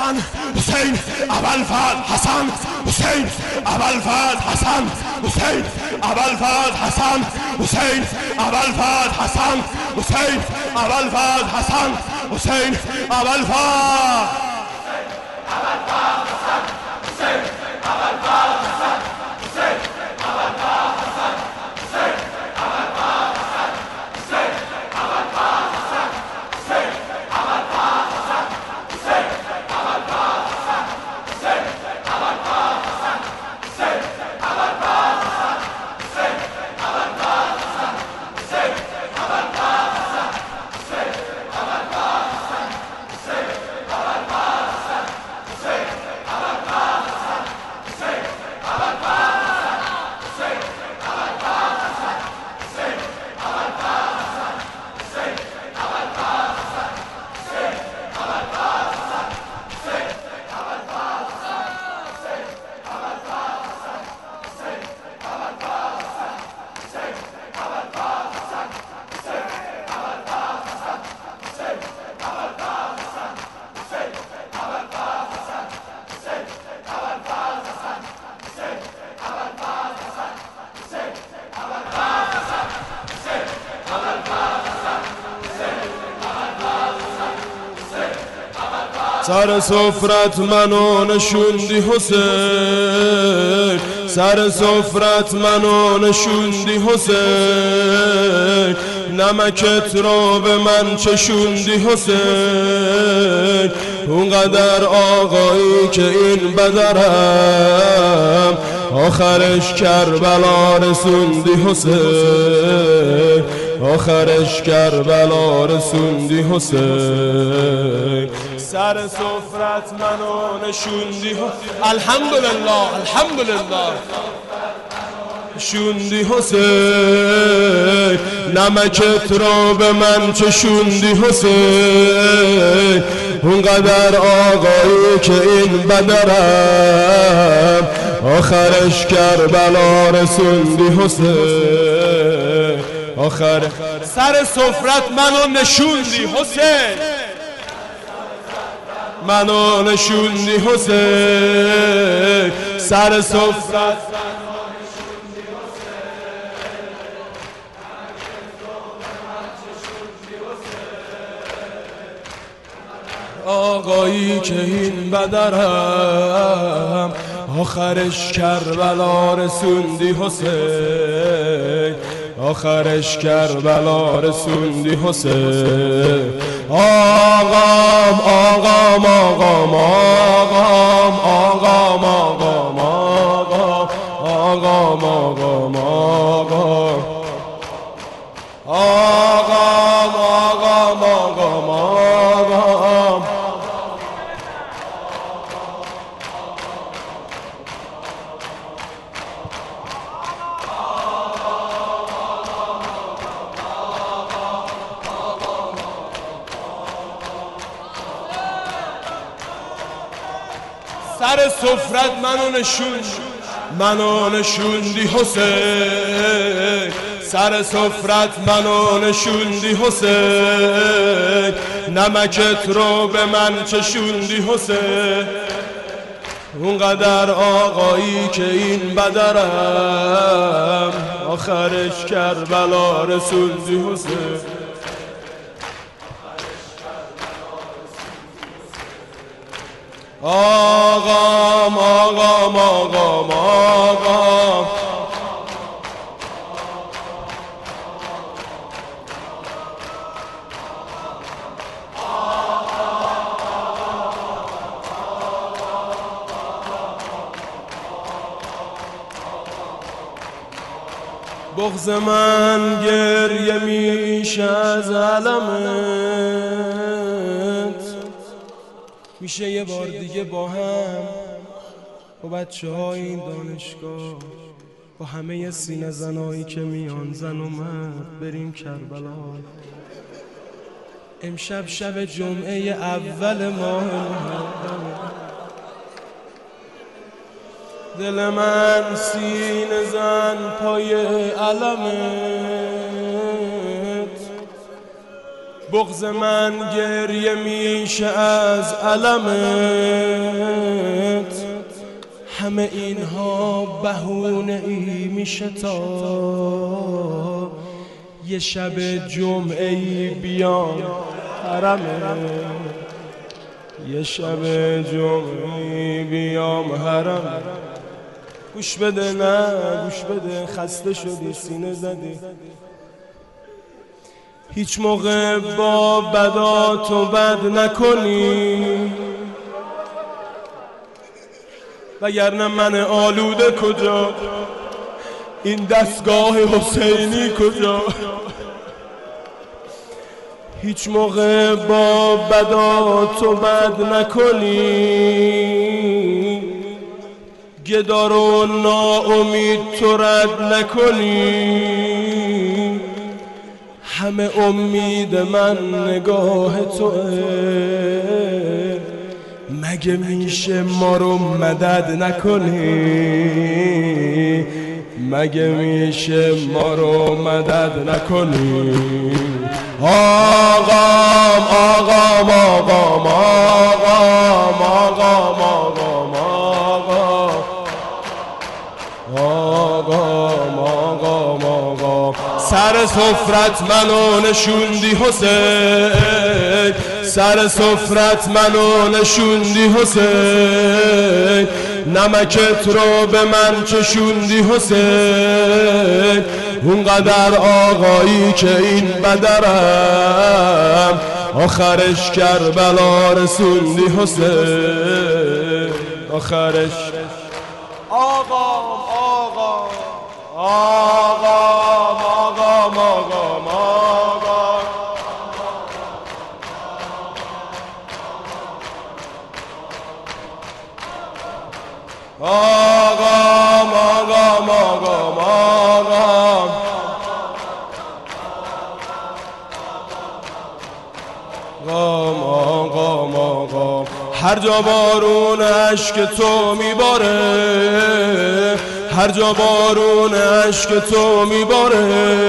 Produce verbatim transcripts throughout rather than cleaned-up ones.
حسن حسین ابوالفضل حسن حسین ابوالفضل حسن حسین ابوالفضل حسن حسین ابوالفضل حسن حسین ابوالفضل حسن حسین ابوالفضل سر سفرت منو نشوندی حسین سر سفرت منو نشوندی حسین نمکت رو به من چشوندی حسین اونقدر آقایی که این بدرم آخرش کربلا رسوندی حسین آخرش کربلا رسوندی حسین سر سفرت منو نشوندی الحمدلله الحمدلله شوندی حسین نمکت رو به من چشوندی حسین اونقدر آقایی که این بدرم آخرش کربلا رسوندی حسین آخر سر سفرت منو نشوندی حسین منو نشوندی حسین سر سفرت آقایی که این بدرم آخرش کربلا رسوندی حسین آخرش کربلا رسوندی حسین آقام آقام آقام آقام آقام آقام آقام آقام آقام آقام آقام آقام آقام آقام سر سفرت منو نشوند منو نشوندی حسین سر سفرت منو نشوندی حسین نمکت رو به من چشوندی حسین اونقدر آقایی که این بدرم آخرش کربلا رسوندی حسین آقام آقام آقام آقام بغض من گریه میشه از علمت میشه یه بار دیگه با هم با بچه های این دانشگاه با همه سینه زنایی که میان زن و مرد بریم کربلا امشب شب جمعه اول ماه محرم دل من سینه زن پای علمت بغض من گریه میشه از علمت، همه اینها بهونه ای میشه تا یه شب جمعه ای بیام حرمت، یه شب جمعه ای بیام حرمت. گوش بده نه گوش بده، خسته شدی سینه زدی، هیچ موقع با بداتو بد نکنی، وگرنه من آلوده کجا، این دستگاه حسینی کجا. هیچ موقع با بداتو بد نکنی، گدار و ناامید تو رد نکنی، همه امید من نگاه توه، مگه میشه ما رو مدد نکنی، مگه میشه ما رو مدد نکنی. آقام آقام آقام آقام آقام آقام آقام آقام آقام سر سفرت منو نشوندی حسین، سر سفرت منو نشوندی حسین، نمکت رو به من چشوندی حسین، اونقدر آقایی که این بدرم آخرش کربلا رسوندی حسین، آخرش آقام آقام آقام آقام آقام آقام آقام آقام آقام آقام آقام آقام هر جا بارون اشک تو میباره، هر جا بارون اشک تو میباره،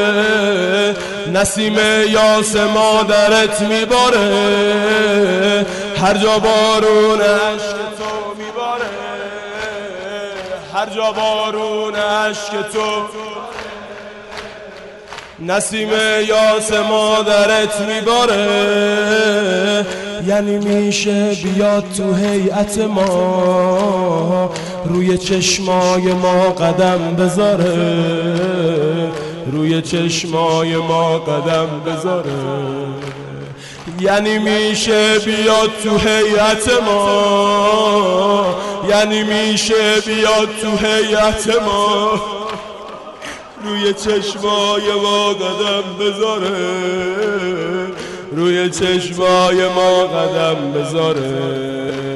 نسیم یاس مادرت میباره، هر جا بارون اشک تو میباره، هر جا بارون اشک تو، نسیم یاس مادرت میباره، یعنی میشه بیاد تو هیئت ما، روی چشمای ما قدم بذاره، روی چشمای ما قدم بذاره، یعنی میشه بیاد تو هیئت ما، یعنی میشه بیاد تو هیئت ما، روی چشمای ما قدم بذاره، روی چشمای ما قدم بذاره.